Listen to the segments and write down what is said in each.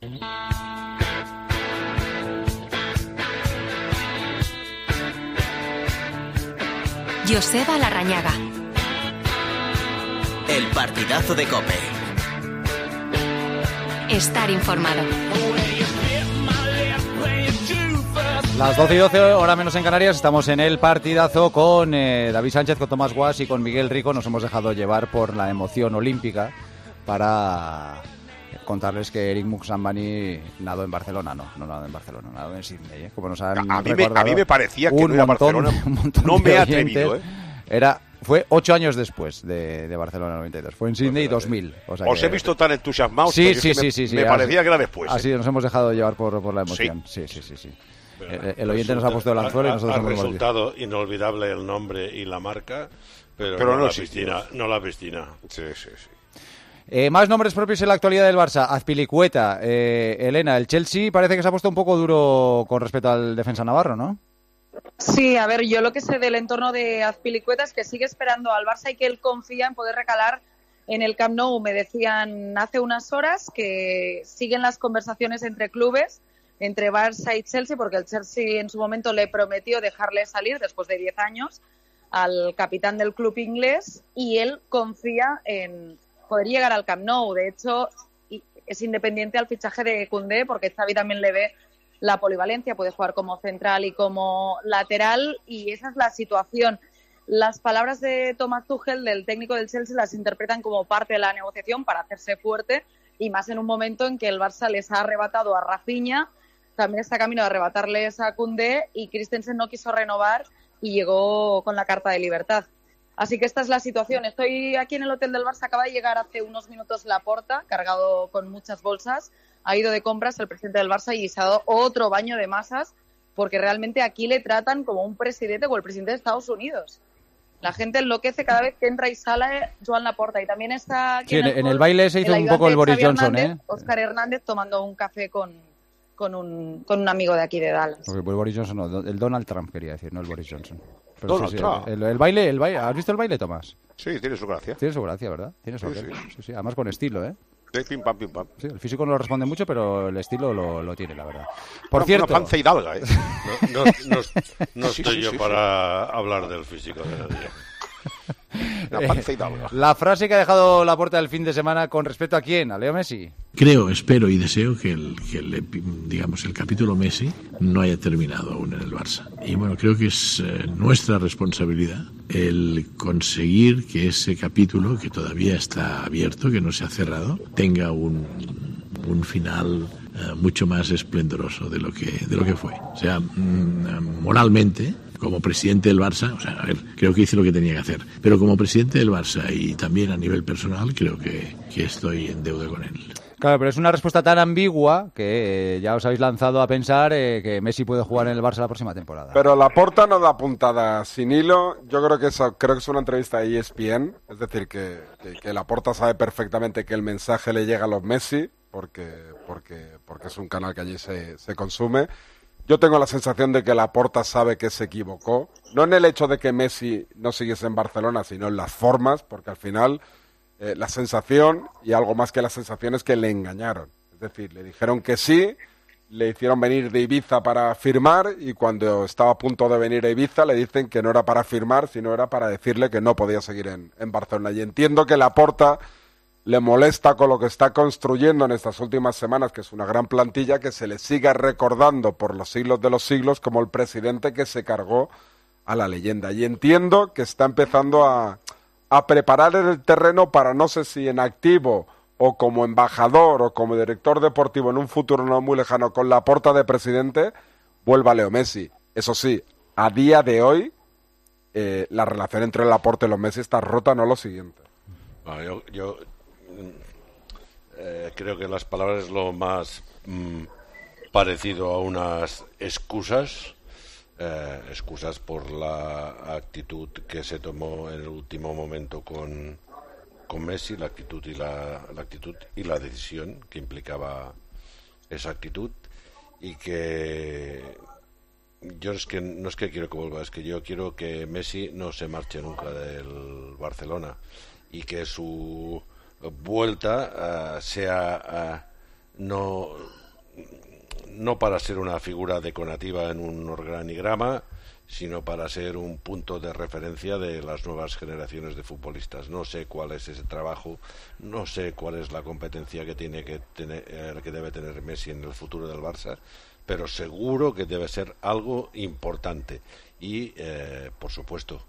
Joseba Larrañaga. El partidazo de COPE. Estar informado. Las 12:12, hora menos en Canarias, estamos en el partidazo con David Sánchez, con Tomás Guas y con Miguel Rico. Nos hemos dejado llevar por la emoción olímpica para contarles que Eric Muxambani nadó en Barcelona. No nadó en Barcelona, nadó en Sydney. Como nos han a mí me parecía que no era Barcelona. No me he atrevido, Fue 8 años después de Barcelona 92. Fue en Sydney 2000. O sea os he visto tan entusiasmados. Sí. Me parecía que era después. Así nos hemos dejado llevar por la emoción. Sí. El oyente nos ha puesto el anzuelo y nosotros hemos resultado inolvidable el nombre y la marca, pero no la piscina. Sí. Más nombres propios en la actualidad del Barça. Azpilicueta, Elena, el Chelsea parece que se ha puesto un poco duro con respecto al defensa navarro, ¿no? Sí, a ver, yo lo que sé del entorno de Azpilicueta es que sigue esperando al Barça y que él confía en poder recalar en el Camp Nou. Me decían hace unas horas que siguen las conversaciones entre clubes, entre Barça y Chelsea, porque el Chelsea en su momento le prometió dejarle salir después de 10 años al capitán del club inglés y él confía en poder llegar al Camp Nou. De hecho, es independiente al fichaje de Koundé porque Xavi también le ve la polivalencia, puede jugar como central y como lateral y esa es la situación. Las palabras de Thomas Tuchel, del técnico del Chelsea, las interpretan como parte de la negociación para hacerse fuerte y más en un momento en que el Barça les ha arrebatado a Rafinha, también está camino de arrebatarles a Koundé y Christensen no quiso renovar y llegó con la carta de libertad. Así que esta es la situación. Estoy aquí en el hotel del Barça, acaba de llegar hace unos minutos Laporta, cargado con muchas bolsas. Ha ido de compras el presidente del Barça y se ha dado otro baño de masas porque realmente aquí le tratan como un presidente o el presidente de Estados Unidos. La gente enloquece cada vez que entra y sale Joan Laporta. Y también está aquí en el baile se hizo un poco el Boris Johnson, Óscar Hernández tomando un café con un amigo de aquí de Dallas. Porque el Boris Johnson no, el Donald Trump quería decir, no el Boris Johnson. Pero Donald Trump. El baile, ¿has visto el baile, Tomás? Sí, tiene su gracia. Tiene su gracia, ¿verdad? Sí, además con estilo, ¿eh? Sí, pim pam. Sí, el físico no lo responde mucho, pero el estilo lo tiene, la verdad. Por cierto... Una panza hidalga, ¿eh? No estoy yo para hablar del físico de nadie. Una panza hidalga. La frase que ha dejado Laporta del fin de semana con respecto a quién, a Leo Messi. Creo, espero y deseo que el capítulo Messi no haya terminado aún en el Barça. Y bueno, creo que es nuestra responsabilidad el conseguir que ese capítulo, que todavía está abierto, que no se ha cerrado, tenga un final mucho más esplendoroso de lo que fue. O sea, moralmente, como presidente del Barça, creo que hice lo que tenía que hacer. Pero como presidente del Barça y también a nivel personal, creo que estoy en deuda con él. Claro, pero es una respuesta tan ambigua que ya os habéis lanzado a pensar que Messi puede jugar en el Barça la próxima temporada. Pero Laporta no da puntada sin hilo. Yo creo que es una entrevista de ESPN. Es decir, que Laporta sabe perfectamente que el mensaje le llega a los Messi, porque es un canal que allí se consume. Yo tengo la sensación de que Laporta sabe que se equivocó. No en el hecho de que Messi no siguiese en Barcelona, sino en las formas, porque al final... la sensación, y algo más que la sensación, es que le engañaron. Es decir, le dijeron que sí, le hicieron venir de Ibiza para firmar, y cuando estaba a punto de venir a Ibiza le dicen que no era para firmar, sino era para decirle que no podía seguir en Barcelona. Y entiendo que Laporta le molesta con lo que está construyendo en estas últimas semanas, que es una gran plantilla, que se le siga recordando por los siglos de los siglos como el presidente que se cargó a la leyenda. Y entiendo que está empezando a preparar el terreno para, no sé si en activo o como embajador o como director deportivo en un futuro no muy lejano con Laporta de presidente, vuelva Leo Messi. Eso sí, a día de hoy la relación entre Laporta y los Messi está rota, no lo siguiente. Bueno, yo creo que las palabras es lo más parecido a unas excusas por la actitud que se tomó en el último momento con Messi, la actitud y la decisión que implicaba esa actitud, y que yo no es que quiero que vuelva, es que yo quiero que Messi no se marche nunca del Barcelona y que su vuelta sea no para ser una figura decorativa en un organigrama, sino para ser un punto de referencia de las nuevas generaciones de futbolistas. No sé cuál es ese trabajo, no sé cuál es la competencia que debe tener Messi en el futuro del Barça, pero seguro que debe ser algo importante y, por supuesto,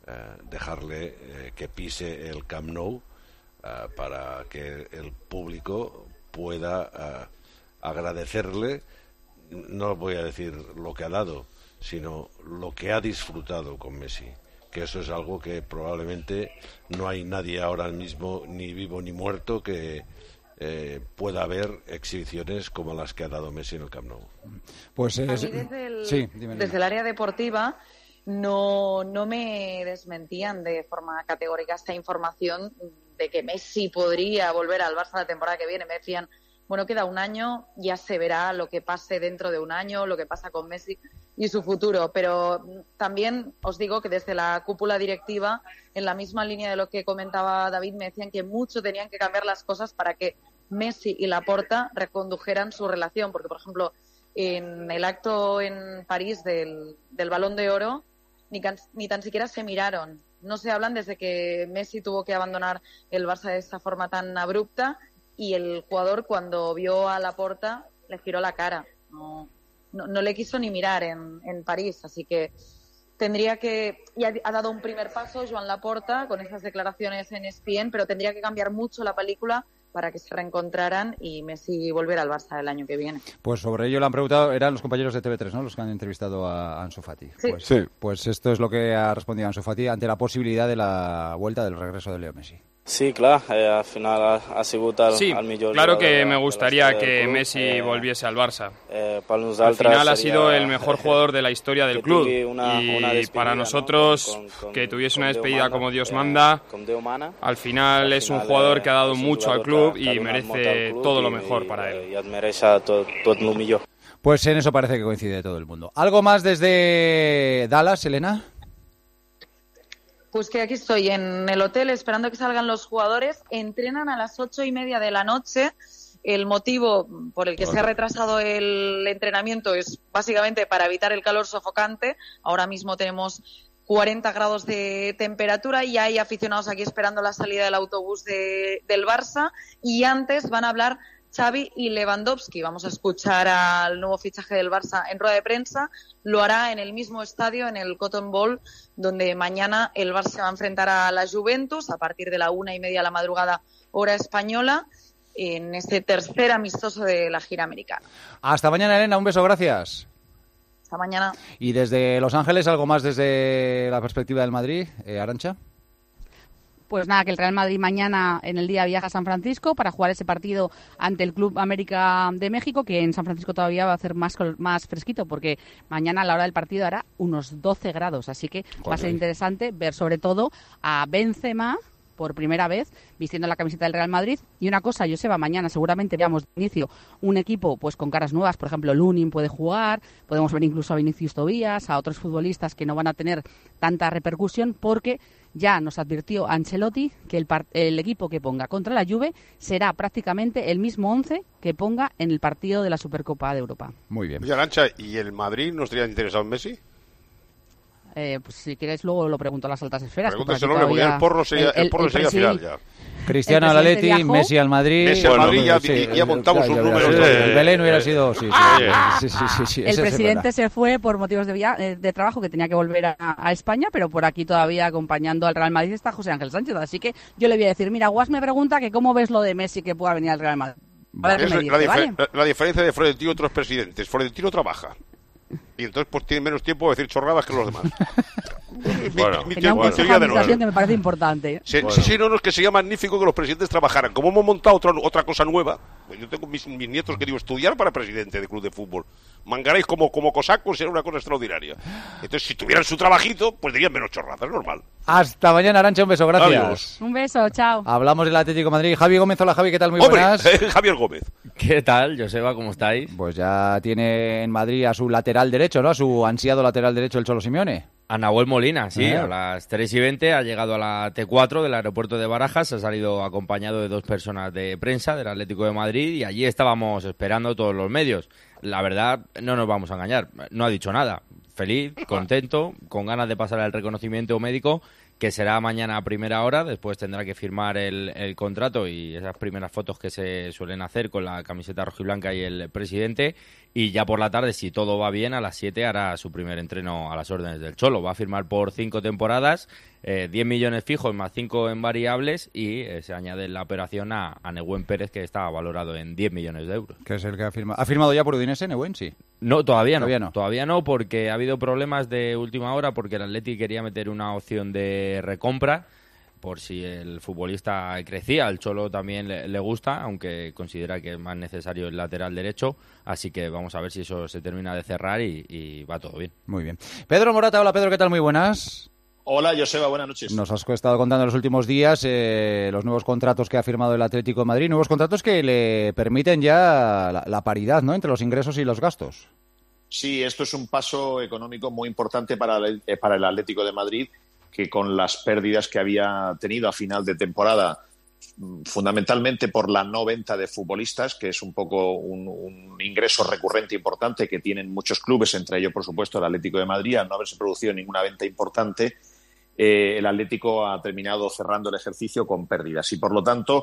dejarle que pise el Camp Nou para que el público pueda agradecerle, no voy a decir lo que ha dado, sino lo que ha disfrutado con Messi, que eso es algo que probablemente no hay nadie ahora mismo, ni vivo ni muerto, que pueda haber exhibiciones como las que ha dado Messi en el Camp Nou. Pues desde el área deportiva no me desmentían de forma categórica esta información de que Messi podría volver al Barça la temporada que viene. Me decían, bueno, queda un año, ya se verá lo que pase dentro de un año, lo que pasa con Messi y su futuro. Pero también os digo que desde la cúpula directiva, en la misma línea de lo que comentaba David, me decían que mucho tenían que cambiar las cosas para que Messi y Laporta recondujeran su relación. Porque, por ejemplo, en el acto en París del Balón de Oro, ni tan siquiera se miraron. No se hablan desde que Messi tuvo que abandonar el Barça de esta forma tan abrupta. Y el jugador, cuando vio a Laporta, le giró la cara. No le quiso ni mirar en París. Así que tendría que... Ya ha dado un primer paso Joan Laporta con esas declaraciones en ESPN, pero tendría que cambiar mucho la película para que se reencontraran y Messi volviera al Barça el año que viene. Pues sobre ello le han preguntado, eran los compañeros de TV3, ¿no?, los que han entrevistado a Ansu Fati. Sí. Pues esto es lo que ha respondido Ansu Fati ante la posibilidad de la vuelta del regreso de Leo Messi. Sí, clar, al final ha sigut el millor. Claro que me gustaría que Messi volviese al Barça. Al final ha sido el mejor jugador de la historia del club y para nosotros que tuviese una despedida como Dios manda. Al final es un jugador que ha dado mucho al club y merece todo lo mejor para él. Pues en eso parece que coincide todo el mundo. ¿Algo más desde Dallas, Elena? Pues que aquí estoy en el hotel esperando que salgan los jugadores. Entrenan a las 8:30 de la noche. El motivo por el que se ha retrasado el entrenamiento es básicamente para evitar el calor sofocante. Ahora mismo tenemos 40 grados de temperatura y hay aficionados aquí esperando la salida del autobús del Barça. Y antes van a hablar Xavi y Lewandowski. Vamos a escuchar al nuevo fichaje del Barça en rueda de prensa. Lo hará en el mismo estadio, en el Cotton Bowl, donde mañana el Barça se va a enfrentar a la Juventus a partir de la 1:30 de la madrugada, hora española, en este tercer amistoso de la gira americana. Hasta mañana, Elena. Un beso, gracias. Hasta mañana. Y desde Los Ángeles, ¿algo más desde la perspectiva del Madrid, Arantxa? Pues nada, que el Real Madrid mañana en el día viaja a San Francisco para jugar ese partido ante el Club América de México, que en San Francisco todavía va a hacer más fresquito, porque mañana a la hora del partido hará unos 12 grados, así que va a ser interesante ver sobre todo a Benzema por primera vez vistiendo la camiseta del Real Madrid. Y una cosa, Joseba, mañana seguramente veamos de inicio un equipo pues con caras nuevas, por ejemplo Lunin puede jugar, podemos ver incluso a Vinicius Tobías, a otros futbolistas que no van a tener tanta repercusión, porque ya nos advirtió Ancelotti que el equipo que ponga contra la Juve será prácticamente el mismo 11 que ponga en el partido de la Supercopa de Europa. Muy bien. Oye, Arantxa, ¿y el Madrid no estaría interesado en Messi? Pues si quieres luego lo pregunto a las altas esferas. Pregúntaselo, el porro sería final ya. Cristiano al Atleti, Messi al Madrid. Messi al Madrid ya montamos un número. El Belén hubiera sido... Sí, el presidente se fue por motivos de trabajo, que tenía que volver a España, pero por aquí todavía acompañando al Real Madrid está José Ángel Sánchez. Así que yo le voy a decir, mira, Guas me pregunta que cómo ves lo de Messi que pueda venir al Real Madrid. La diferencia de Florentino y otros presidentes. Florentino trabaja. Y entonces pues tiene menos tiempo de decir chorradas que los demás. Tenía un consejo de administración que me parece importante. Sí, no, es que sería magnífico que los presidentes trabajajaran. Como hemos montado otra cosa nueva, pues yo tengo mis nietos que digo estudiar para presidente de club de fútbol. Mangaréis como cosacos, será una cosa extraordinaria. Entonces, si tuvieran su trabajito, pues dirían menos chorradas, es normal. Hasta mañana, Arantxa, un beso, gracias. Adiós. Un beso, chao. Hablamos del Atlético de Madrid. Javi Gómez, hola Javi, ¿qué tal? Muy buenas. Javier Gómez. ¿Qué tal, Joseba? ¿Cómo estáis? Pues ya tiene en Madrid a su lateral derecho, ¿no? A su ansiado lateral derecho, el Cholo Simeone. A Nahuel Molina, sí, a las 3:20 ha llegado a la T4 del aeropuerto de Barajas, ha salido acompañado de 2 personas de prensa del Atlético de Madrid y allí estábamos esperando todos los medios. La verdad, no nos vamos a engañar, no ha dicho nada. Feliz, contento, con ganas de pasar el reconocimiento médico, que será mañana a primera hora, después tendrá que firmar el contrato y esas primeras fotos que se suelen hacer con la camiseta rojiblanca y el presidente, y ya por la tarde, si todo va bien, a las 7 hará su primer entreno a las órdenes del Cholo. Va a firmar por 5 temporadas, 10 millones fijos más 5 en variables, y se añade en la operación a Nehuen Pérez, que está valorado en 10 millones de euros. Que es el que ha firmado. ¿Ha firmado ya por Udinese, Nehuen? Sí. No, todavía no. Todavía no, porque ha habido problemas de última hora, porque el Atleti quería meter una opción de recompra por si el futbolista crecía. Al Cholo también le gusta, aunque considera que es más necesario el lateral derecho, así que vamos a ver si eso se termina de cerrar y va todo bien. Muy bien. Pedro Morata, hola Pedro, ¿qué tal? Muy buenas. Hola, Joseba, buenas noches. Nos has estado contando en los últimos días los nuevos contratos que ha firmado el Atlético de Madrid, nuevos contratos que le permiten ya la paridad, ¿no?, entre los ingresos y los gastos. Sí, esto es un paso económico muy importante para el Atlético de Madrid, que con las pérdidas que había tenido a final de temporada, fundamentalmente por la no venta de futbolistas, que es un poco un ingreso recurrente importante que tienen muchos clubes, entre ellos, por supuesto, el Atlético de Madrid, al no haberse producido ninguna venta importante, el Atlético ha terminado cerrando el ejercicio con pérdidas y, por lo tanto,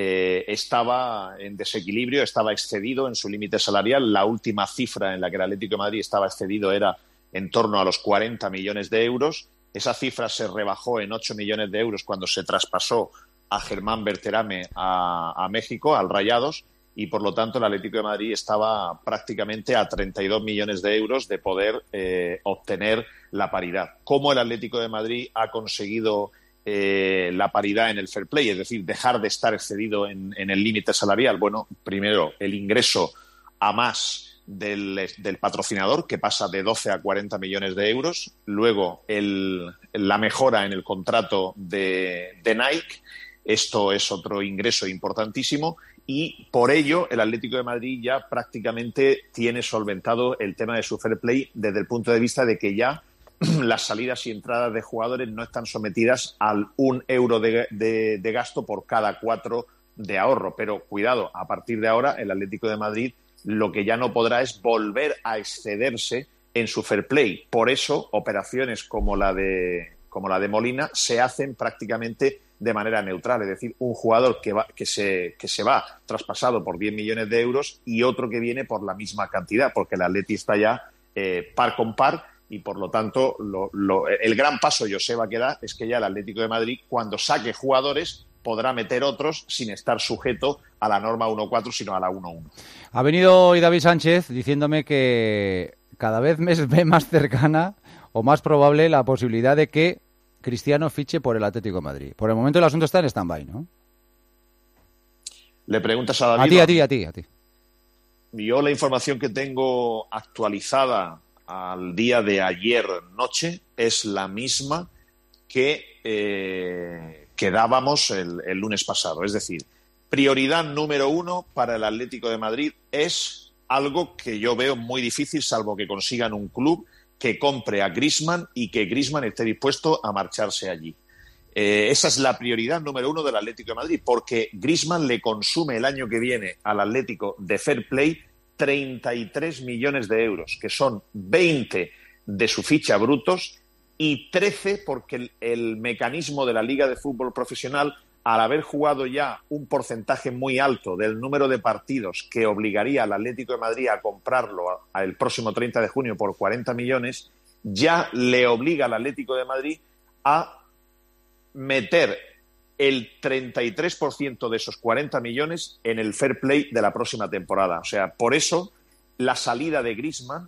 estaba en desequilibrio, estaba excedido en su límite salarial. La última cifra en la que el Atlético de Madrid estaba excedido era en torno a los 40 millones de euros. Esa cifra se rebajó en 8 millones de euros cuando se traspasó a Germán Berterame a México, al Rayados, y por lo tanto el Atlético de Madrid estaba prácticamente a 32 millones de euros de poder obtener la paridad. ¿Cómo el Atlético de Madrid ha conseguido la paridad en el fair play, es decir, dejar de estar excedido en el límite salarial? Bueno, primero, el ingreso a más del patrocinador, que pasa de 12 a 40 millones de euros. Luego, la mejora en el contrato de Nike. Esto es otro ingreso importantísimo. Y por ello, el Atlético de Madrid ya prácticamente tiene solventado el tema de su fair play desde el punto de vista de que ya las salidas y entradas de jugadores no están sometidas al 1 euro de gasto por cada 4 de ahorro. Pero cuidado, a partir de ahora, el Atlético de Madrid lo que ya no podrá es volver a excederse en su fair play. Por eso, operaciones como la de Molina se hacen prácticamente de manera neutral. Es decir, un jugador que se va traspasado por 10 millones de euros y otro que viene por la misma cantidad, porque el Atleti está ya par con par y, por lo tanto, el gran paso, Joseba, que da es que ya el Atlético de Madrid, cuando saque jugadores, podrá meter otros sin estar sujeto a la norma 1.4, sino a la 1.1. Ha venido hoy David Sánchez diciéndome que cada vez me ve más cercana o más probable la posibilidad de que Cristiano fiche por el Atlético de Madrid. Por el momento el asunto está en stand-by, ¿no? ¿Le preguntas a David? A ti. Yo la información que tengo actualizada al día de ayer noche es la misma que dábamos el lunes pasado. Es decir, prioridad número 1 para el Atlético de Madrid es algo que yo veo muy difícil, salvo que consigan un club que compre a Griezmann y que Griezmann esté dispuesto a marcharse allí. Esa es la prioridad número 1 del Atlético de Madrid, porque Griezmann le consume el año que viene al Atlético de fair play 33 millones de euros, que son 20 de su ficha brutos y 13 porque el mecanismo de la Liga de Fútbol Profesional, al haber jugado ya un porcentaje muy alto del número de partidos que obligaría al Atlético de Madrid a comprarlo el próximo 30 de junio por 40 millones, ya le obliga al Atlético de Madrid a meter el 33% de esos 40 millones en el fair play de la próxima temporada. O sea, por eso la salida de Griezmann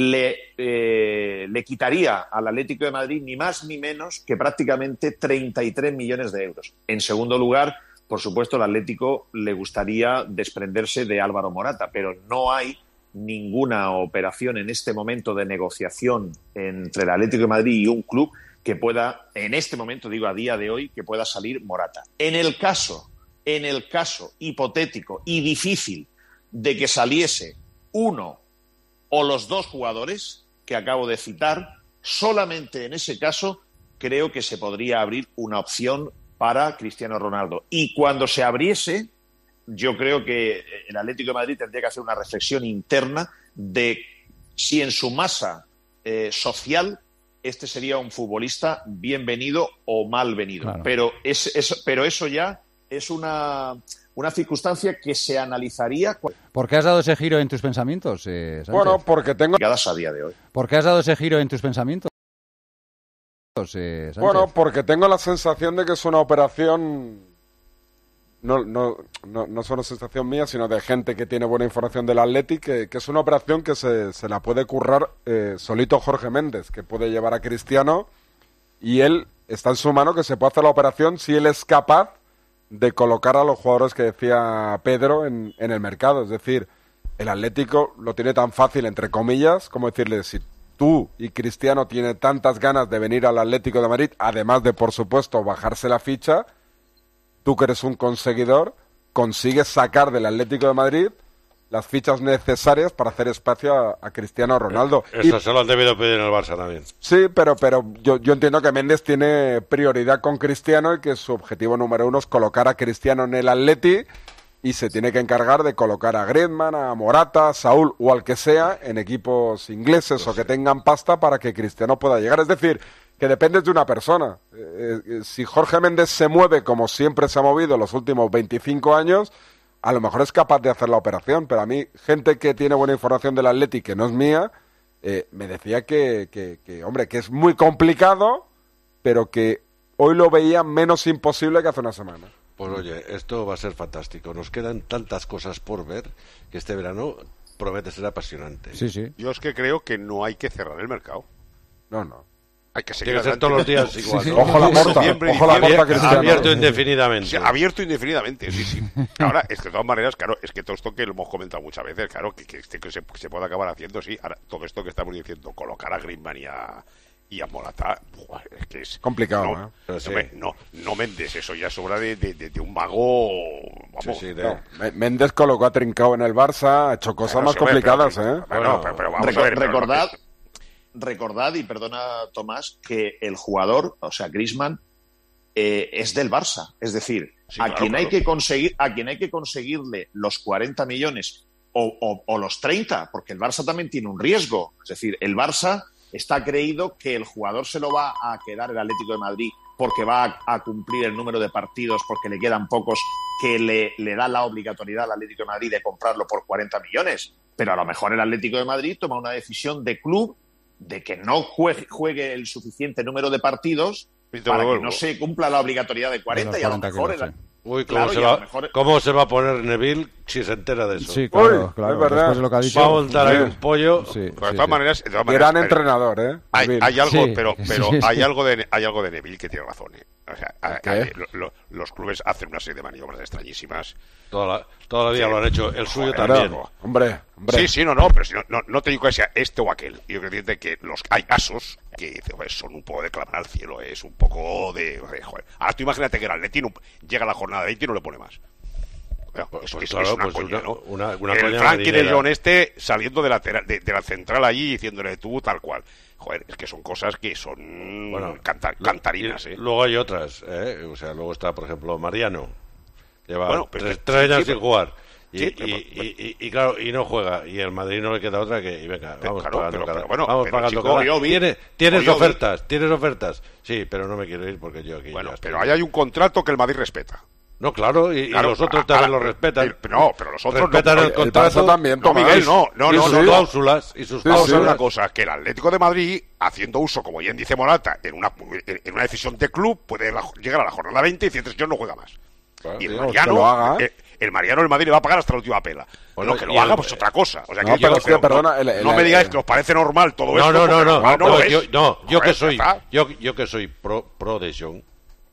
le quitaría al Atlético de Madrid ni más ni menos que prácticamente 33 millones de euros. En segundo lugar, por supuesto, al Atlético le gustaría desprenderse de Álvaro Morata, pero no hay ninguna operación en este momento de negociación entre el Atlético de Madrid y un club que pueda, en este momento, digo a día de hoy, que pueda salir Morata. En el caso hipotético y difícil de que saliese uno o los dos jugadores que acabo de citar, solamente en ese caso creo que se podría abrir una opción para Cristiano Ronaldo. Y cuando se abriese, yo creo que el Atlético de Madrid tendría que hacer una reflexión interna de si en su masa social este sería un futbolista bienvenido o malvenido. Claro. Pero eso ya es una circunstancia que se analizaría. ¿Por qué has dado ese giro en tus pensamientos, Sánchez? Bueno, porque tengo a día de hoy. ¿Por qué has dado ese giro en tus pensamientos? Bueno, porque tengo la sensación de que es una operación, no solo sensación mía, sino de gente que tiene buena información del Atleti, que es una operación que se la puede currar solito Jorge Méndez, que puede llevar a Cristiano, y él está en su mano que se puede hacer la operación si él es capaz de colocar a los jugadores que decía Pedro en el mercado. Es decir, el Atlético lo tiene tan fácil, entre comillas, como decirle, si tú y Cristiano tienen tantas ganas de venir al Atlético de Madrid, además de, por supuesto, bajarse la ficha, tú que eres un conseguidor, consigues sacar del Atlético de Madrid las fichas necesarias para hacer espacio a Cristiano Ronaldo. Eso se lo han debido pedir en el Barça también. Sí, pero yo entiendo que Méndez tiene prioridad con Cristiano y que su objetivo número 1 es colocar a Cristiano en el Atleti, y se tiene que encargar de colocar a Griezmann, a Morata, a Saúl o al que sea en equipos ingleses o que tengan pasta para que Cristiano pueda llegar. Es decir, que depende de una persona. Si Jorge Méndez se mueve como siempre se ha movido los últimos 25 años, a lo mejor es capaz de hacer la operación, pero a mí, gente que tiene buena información del Atleti, que no es mía, me decía que, hombre, que es muy complicado, pero que hoy lo veía menos imposible que hace una semana. Pues oye, esto va a ser fantástico. Nos quedan tantas cosas por ver que este verano promete ser apasionante. Sí, sí. Yo es que creo que no hay que cerrar el mercado. No. Hay que seguir ser todos los días igual. Sí. Ojo la puerta, Cristiano. Abierto indefinidamente. Sí, abierto indefinidamente, sí. Ahora, es que de todas maneras, claro, es que todo esto que lo hemos comentado muchas veces, claro, que se puede acabar haciendo, sí. Ahora, todo esto que estamos diciendo, colocar a Griezmann y a Morata, es que es complicado, no Méndez, eso ya sobra de un mago, vamos. Sí, Méndez colocó a Trincao en el Barça, ha hecho cosas más complicadas, pero vamos a ver, recordad, y perdona Tomás, que el jugador, o sea, Griezmann, es del Barça, es decir, a quien hay que conseguirle los 40 millones o los 30, porque el Barça también tiene un riesgo, es decir, el Barça está creído que el jugador se lo va a quedar el Atlético de Madrid porque va a cumplir el número de partidos, porque le quedan pocos, que le da la obligatoriedad al Atlético de Madrid de comprarlo por 40 millones. Pero a lo mejor el Atlético de Madrid toma una decisión de club de que no juegue el suficiente número de partidos para que no se cumpla la obligatoriedad de 40 y a lo mejor... Uy, ¿cómo se va a poner Neville si se entera de eso? Sí, claro, es verdad. Después de lo que ha dicho, va a montar ahí un pollo. Sí, de todas maneras, gran entrenador, ¿eh? Hay algo, pero hay algo de Neville que tiene razón, ¿eh? O sea, los clubes hacen una serie de maniobras extrañísimas. Toda la vida lo han hecho. El suyo también. Hombre. Sí, pero si no te digo que sea este o aquel. Yo creo que hay casos que son un poco de clamar al cielo. Es un poco de... Joder. Ahora tú imagínate que el Atleti llega a la jornada 20 y no le pone más. Es una coña, ¿no? El Frankie de Jong saliendo de la central allí diciéndole tú tal cual. Joder, es que son cosas que son cantarinas, ¿eh? Luego hay otras, O sea, luego está, por ejemplo, Mariano. Lleva 3 años sin jugar. Y claro, y no juega. Y el Madrid no le queda otra que... Y venga, vamos pagando cada... Tienes ofertas. Sí, pero no me quiero ir porque yo aquí... Bueno, pero ahí hay un contrato que el Madrid respeta. No, claro, y los otros también lo respetan. Pero los otros respetan el contrato también. No, Miguel, no. Cláusulas. Vamos a ver una cosa, que el Atlético de Madrid, haciendo uso, como bien dice Morata, en una decisión de club, puede llegar a la jornada 20 y decir, yo no juega más. Claro, y el Mariano, el Madrid le va a pagar hasta la última pela. Bueno, que lo haga, pues otra cosa. O sea, no me digáis que os parece normal todo esto. No. Yo que soy pro de Jong,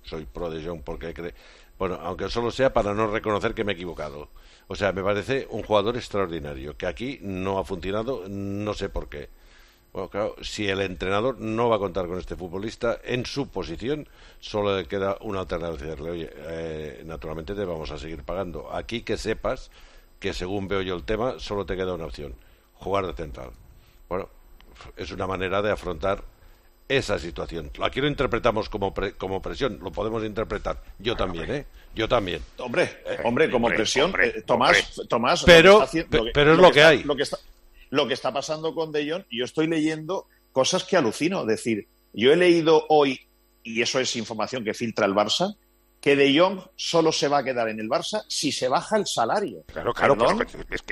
porque bueno, aunque solo sea para no reconocer que me he equivocado. O sea, me parece un jugador extraordinario, que aquí no ha funcionado, no sé por qué. Bueno, claro, si el entrenador no va a contar con este futbolista en su posición, solo le queda una alternativa, decirle, oye, naturalmente te vamos a seguir pagando. Aquí que sepas que, según veo yo el tema, solo te queda una opción, jugar de central. Bueno, es una manera de afrontar esa situación. Aquí lo interpretamos como presión, lo podemos interpretar. Yo también, Yo también. Hombre, como presión, Tomás. Pero es lo que hay. Lo que está pasando con De Jong, yo estoy leyendo cosas que alucino. Es decir, yo he leído hoy, y eso es información que filtra el Barça, que De Jong solo se va a quedar en el Barça si se baja el salario. Claro, perdón.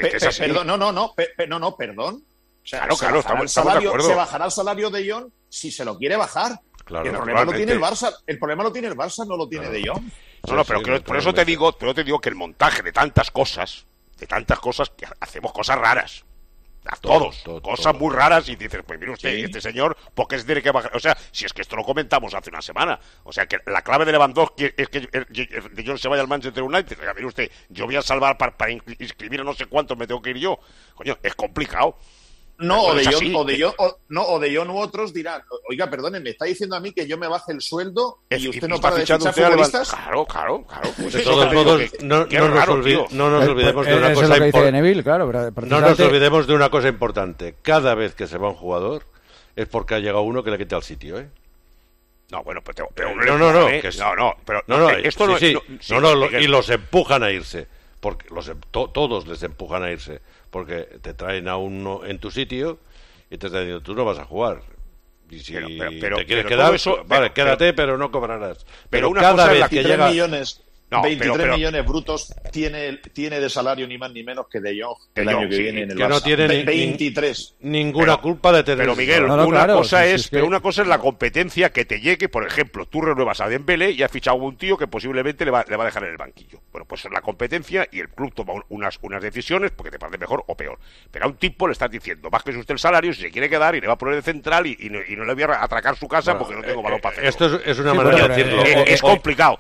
Perdón. O sea, estamos de acuerdo. Se bajará el salario de Jong si se lo quiere bajar. Claro, el problema lo tiene el Barça. El problema lo tiene el Barça, no lo tiene De Jong. Pero por eso te digo que el montaje de tantas cosas, que hacemos cosas raras. A todos, cosas muy raras, y dices, pues mire usted, este señor, ¿por qué se tiene que bajar? O sea, si es que esto lo comentamos hace una semana, o sea, que la clave de Lewandowski es que De Jong se vaya al Manchester United. Mire usted, yo voy a salvar para inscribir a no sé cuántos me tengo que ir yo. Coño, es complicado. O De Jong u otros dirán, oiga, perdone, me está diciendo a mí que yo me baje el sueldo y usted no para de fichar futbolistas. Claro. Pues de todos modos, no nos olvidemos de una cosa importante. No nos olvidemos de una cosa importante. Cada vez que se va un jugador es porque ha llegado uno que le quita el sitio, No, bueno, pero y los empujan a irse, porque todos les empujan a irse, porque te traen a uno en tu sitio y te están diciendo, tú no vas a jugar. Y si te quieres quedar, quédate, pero no cobrarás. Pero una cada vez que llega 23 millones brutos tiene de salario ni más ni menos que De Jong el año que viene en el Barça. No tiene 23. Ninguna culpa de tener. Pero Miguel, una cosa es la competencia que te llegue. Por ejemplo, tú renuevas a Dembélé y has fichado a un tío que posiblemente le va a dejar en el banquillo. Bueno, pues es la competencia y el club toma unas decisiones porque te parece mejor o peor. Pero a un tipo le estás diciendo, bájese usted el salario si se quiere quedar y le va a poner de central y no le voy a atracar su casa porque no tengo balón para hacerlo. Esto es una manera de decirlo. Es complicado.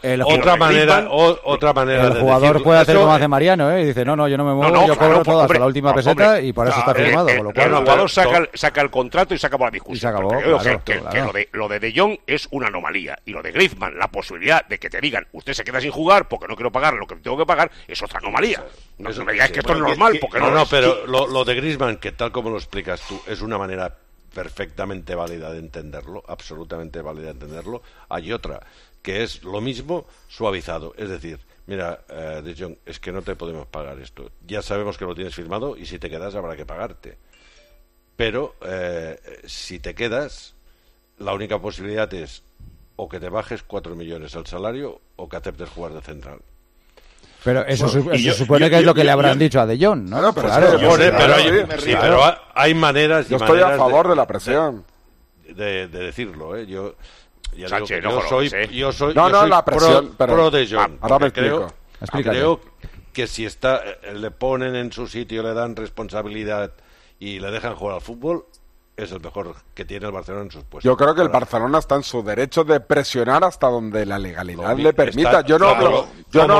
Otra manera el jugador puede hacer como hace Mariano, y dice, no, yo no me muevo, yo cobro todo hasta la última peseta y por eso está firmado. Con lo cual, el jugador saca el contrato y se acabó la discusión. Y se acabó, lo de De Jong es una anomalía. Y lo de Griezmann, la posibilidad de que te digan, usted se queda sin jugar porque no quiero pagar lo que tengo que pagar, es otra anomalía. No me digáis que esto es normal, porque pero lo de Griezmann, que tal como lo explicas tú, es una manera perfectamente válida de entenderlo, absolutamente válida de entenderlo. Hay otra que es lo mismo suavizado, es decir, mira, De Jong, es que no te podemos pagar esto, ya sabemos que lo tienes firmado y si te quedas habrá que pagarte, pero si te quedas, la única posibilidad es o que te bajes 4 millones al salario o que aceptes jugar de central. Pero eso supone que es lo que le habrán dicho a De Jong, ¿no? Pero hay maneras. Yo estoy a favor de la presión. De decirlo, yo Sánchez, yo soy la presión, pro De Jong. Ahora me explico. Creo que si le ponen en su sitio, le dan responsabilidad y le dejan jugar al fútbol, es el mejor que tiene el Barcelona en sus puestos. Yo creo que el Barcelona está en su derecho de presionar hasta donde la legalidad le permita. Yo no hablo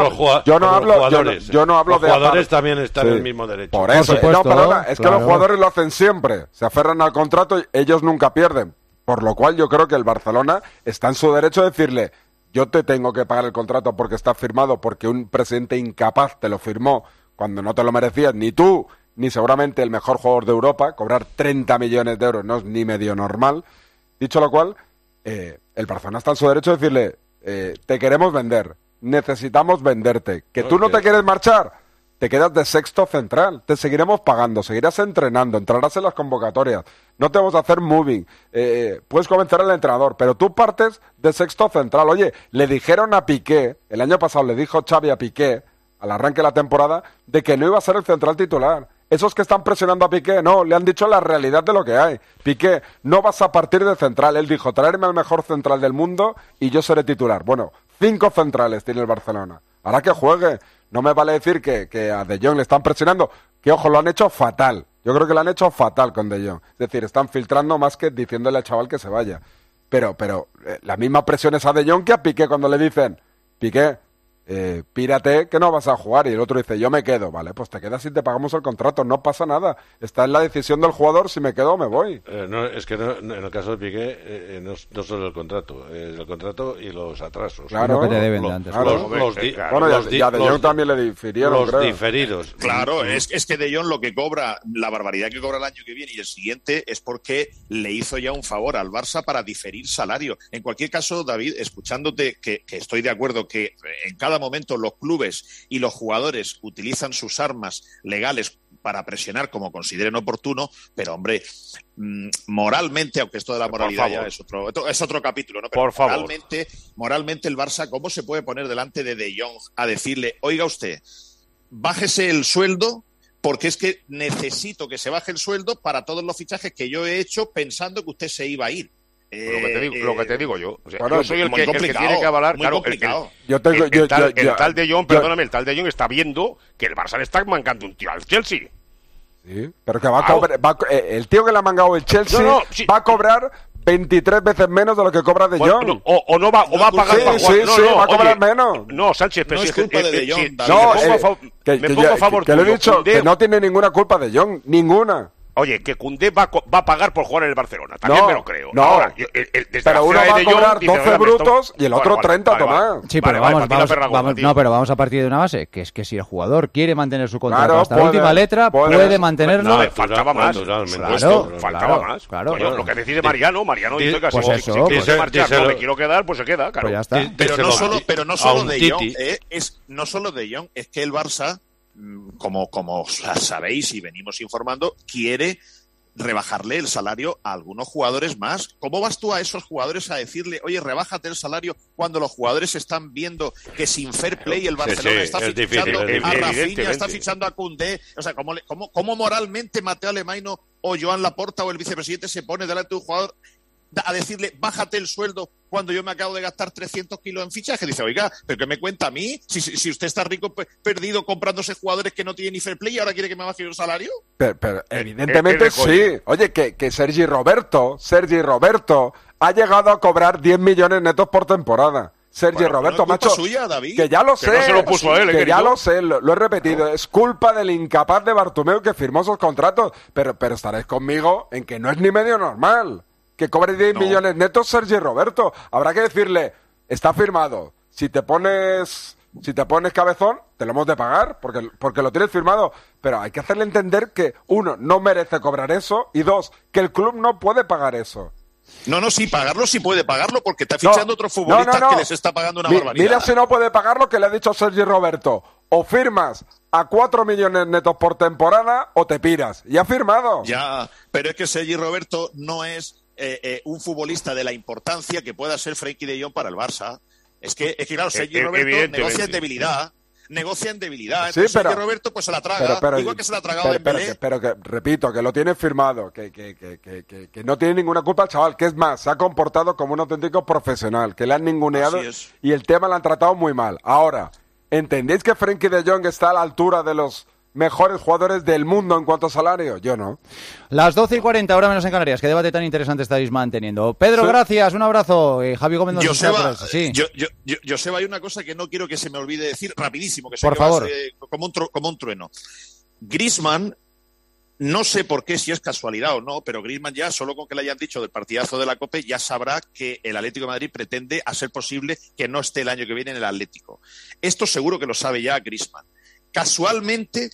de los jugadores también están en el mismo derecho. Por eso, es que los jugadores lo hacen siempre. Se aferran al contrato y ellos nunca pierden. Por lo cual yo creo que el Barcelona está en su derecho de decirle, yo te tengo que pagar el contrato porque está firmado, porque un presidente incapaz te lo firmó cuando no te lo merecías ni tú, ni seguramente el mejor jugador de Europa. Cobrar 30 millones de euros no es ni medio normal. Dicho lo cual, el Barcelona está en su derecho de decirle, te queremos vender, necesitamos venderte, que tú no te quieres marchar, te quedas de sexto central, te seguiremos pagando, seguirás entrenando, entrarás en las convocatorias, no te vamos a hacer moving, puedes convencer al entrenador, pero tú partes de sexto central. Oye, le dijeron a Piqué, el año pasado le dijo Xavi a Piqué, al arranque de la temporada, de que no iba a ser el central titular. Esos que están presionando a Piqué, no, le han dicho la realidad de lo que hay. Piqué, no vas a partir de central. Él dijo, traerme al mejor central del mundo y yo seré titular. Bueno, 5 centrales tiene el Barcelona. Hará que juegue. No me vale decir que a De Jong le están presionando, que ojo, lo han hecho fatal. Yo creo que lo han hecho fatal con De Jong. Es decir, están filtrando más que diciéndole al chaval que se vaya. Pero la misma presión es a De Jong que a Piqué cuando le dicen, Piqué, pírate que no vas a jugar. Y el otro dice, yo me quedo. Vale, pues te quedas y te pagamos el contrato, no pasa nada. Está en la decisión del jugador si me quedo o me voy. No, es que en el caso de Piqué no solo el contrato y los atrasos. Claro, lo que te deben de antes. Ya De Jong también le difirieron, los diferidos. Claro, es que De Jong lo que cobra, la barbaridad que cobra el año que viene y el siguiente es porque le hizo ya un favor al Barça para diferir salario. En cualquier caso, David, escuchándote, que estoy de acuerdo que en cada momento los clubes y los jugadores utilizan sus armas legales para presionar como consideren oportuno, pero hombre, moralmente, aunque esto de la moralidad ya es otro capítulo, ¿no? Pero por favor. Moralmente el Barça, ¿cómo se puede poner delante de De Jong a decirle, oiga usted, bájese el sueldo porque es que necesito que se baje el sueldo para todos los fichajes que yo he hecho pensando que usted se iba a ir? Lo que te digo yo. O sea, bueno, yo soy el que tiene que avalar. Claro, el tal De Jong, perdóname, el tal De Jong está viendo que el Barça le está mangando un tío al Chelsea. Sí, pero que va a cobrar. El tío que le ha mangado el Chelsea va a cobrar 23 veces menos de lo que cobra De Jong. O va a pagar para jugar. Sí, va a cobrar menos. No, Sánchez, pero no es culpa de De Jong. Me pongo a favor. Que lo he dicho, que no tiene ninguna culpa De Jong, ninguna. Oye, que Koundé va a pagar por jugar en el Barcelona. También me lo creo. No, ahora, pero uno va a cobrar 12 brutos y el otro 30, Tomás. Sí, pero vamos a partir de una base, que es que si el jugador quiere mantener su contrato hasta la última letra, puede mantenerlo. Faltaba más. Faltaba más. Claro. Lo que decide Mariano dice que si quiere marchar, no me quiero quedar, pues se queda. Claro. Pues ya está. Pero no solo De Jong, no solo De Jong, es que el Barça, como sabéis y venimos informando, quiere rebajarle el salario a algunos jugadores más. ¿Cómo vas tú a esos jugadores a decirle, oye, rebájate el salario cuando los jugadores están viendo que sin fair play el Barcelona está fichando a Rafinha, está fichando a Koundé? O sea, ¿cómo moralmente Mateo Alemany o Joan Laporta o el vicepresidente se pone delante de un jugador a decirle, bájate el sueldo cuando yo me acabo de gastar 300 kilos en fichaje? Dice, oiga, ¿pero qué me cuenta a mí? Si usted está rico, perdido comprándose jugadores que no tienen ni fair play y ahora quiere que me baje el salario. Pero evidentemente sí. Oye, que Sergi Roberto ha llegado a cobrar 10 millones netos por temporada. Roberto, no macho, suya, David. que ya lo sé, no se lo puso a él, que ya lo sé, lo he repetido, es culpa del incapaz de Bartomeu que firmó esos contratos, pero estaréis conmigo en que no es ni medio normal que cobre 10 millones netos Sergi Roberto. Habrá que decirle, está firmado, si te pones cabezón, te lo hemos de pagar, porque lo tienes firmado, pero hay que hacerle entender que, uno, no merece cobrar eso, y dos, que el club no puede pagar eso. No, sí, pagarlo sí puede pagarlo, porque está fichando otros futbolistas que les está pagando una barbaridad. Mira si no puede pagarlo, que le ha dicho Sergi Roberto, o firmas a 4 millones netos por temporada, o te piras, y ha firmado. Ya, pero es que Sergi Roberto no es un futbolista de la importancia que pueda ser Frenkie de Jong para el Barça. Es que claro, Sergi Roberto negocia en debilidad. Sí, pero Roberto pues se la traga, igual que se la ha tragado Dembélé. Pero que, repito, que lo tiene firmado, que no tiene ninguna culpa el chaval, que es más, se ha comportado como un auténtico profesional, que le han ninguneado y el tema lo han tratado muy mal. Ahora, ¿entendéis que Frenkie de Jong está a la altura de los mejores jugadores del mundo en cuanto a salario? Yo no. Las 12:40, ahora menos en Canarias. Qué debate tan interesante estáis manteniendo. Pedro, gracias, un abrazo. Javi Gómez nos Joseba, Joseba, hay una cosa que no quiero que se me olvide decir rapidísimo, que por favor. Como un trueno. Griezmann, no sé por qué, si es casualidad o no, pero Griezmann ya, solo con que le hayan dicho del partidazo de la COPE, ya sabrá que el Atlético de Madrid pretende, a ser posible, que no esté el año que viene en el Atlético. Esto seguro que lo sabe ya Griezmann. Casualmente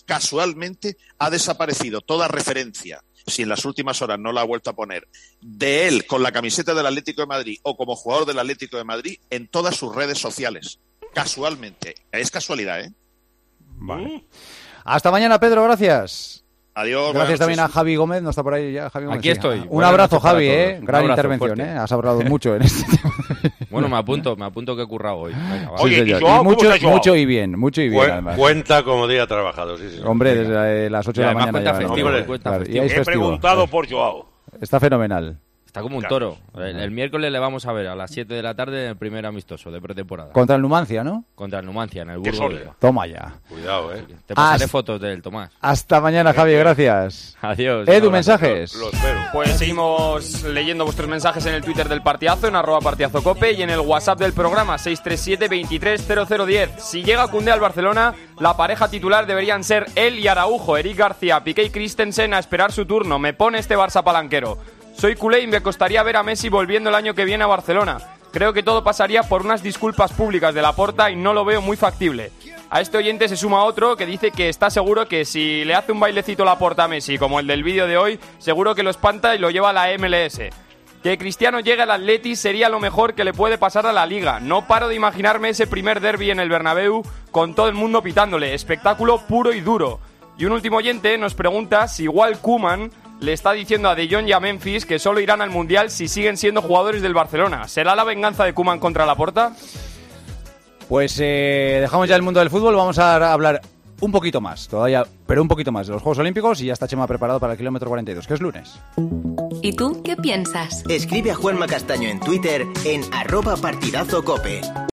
ha desaparecido toda referencia, si en las últimas horas no la ha vuelto a poner, de él con la camiseta del Atlético de Madrid o como jugador del Atlético de Madrid en todas sus redes sociales. Casualmente. Es casualidad, ¿eh? Vale. Hasta mañana, Pedro, gracias. Adiós. Gracias también a Javi Gómez, no está por ahí ya Javi Gómez. Aquí estoy. Un abrazo, Javi, gran intervención, has hablado mucho en este tema. Bueno, me apunto que he currado hoy. Venga, va. Oye, sí, y mucho y bien además. Cuenta como día trabajado, sí. Hombre, desde las 8 de la mañana. He preguntado por Joao. Está fenomenal. Está como un toro. El miércoles le vamos a ver a las 7 de la tarde en el primer amistoso de pretemporada. Contra el Numancia, ¿no? Contra el Numancia, en el Burgos. Toma ya. Cuidado, Te pasaré fotos del Tomás. Hasta mañana, Javi, gracias. Adiós. Edu, mensajes. Lo espero. Pues seguimos leyendo vuestros mensajes en el Twitter del Partidazo, en @partidazocope, y en el WhatsApp del programa, 637-230010. Si llega Koundé al Barcelona, la pareja titular deberían ser él y Araujo, Eric García, Piqué y Christensen a esperar su turno. Me pone este Barça palanquero. Soy culé y me costaría ver a Messi volviendo el año que viene a Barcelona. Creo que todo pasaría por unas disculpas públicas de Laporta y no lo veo muy factible. A este oyente se suma otro que dice que está seguro que si le hace un bailecito Laporta a Messi, como el del vídeo de hoy, seguro que lo espanta y lo lleva a la MLS. Que Cristiano llegue al Atleti sería lo mejor que le puede pasar a la Liga. No paro de imaginarme ese primer derbi en el Bernabéu con todo el mundo pitándole. Espectáculo puro y duro. Y un último oyente nos pregunta si igual Koeman le está diciendo a De Jong y a Memphis que solo irán al Mundial si siguen siendo jugadores del Barcelona. ¿Será la venganza de Koeman contra Laporta? Pues dejamos ya el mundo del fútbol, vamos a hablar un poquito más, todavía, pero un poquito más de los Juegos Olímpicos, y ya está Chema preparado para el kilómetro 42, que es lunes. ¿Y tú qué piensas? Escribe a Juanma Castaño en Twitter en @partidazocope.